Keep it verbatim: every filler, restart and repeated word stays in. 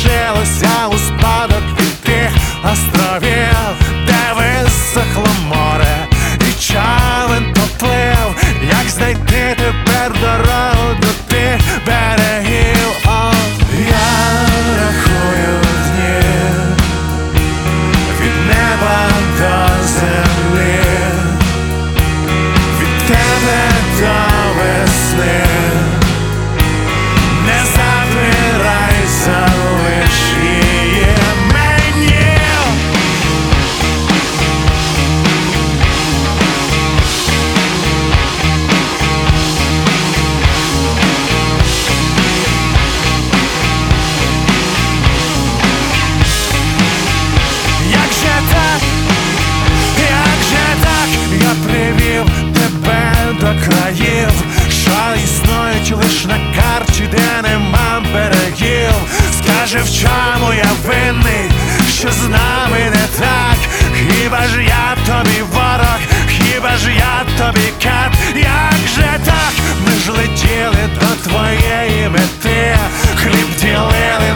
залишилося у спадок від тих островів, де висохло море і човен поплив. Як знайти тепер дорогу до тих берегів? О, я рахую дні від неба до землі, від тебе до весни. Не забирай, залиш її мені. Як же так, як же так, я привів тебе до країв, що існують лиш на карті, де нема берегів. Скажи, в чому я винний, що з нами не так? Хіба ж я тобі ворог, хіба ж я тобі кат? Як же так, ми ж летіли до твоєї мети, хліб ділили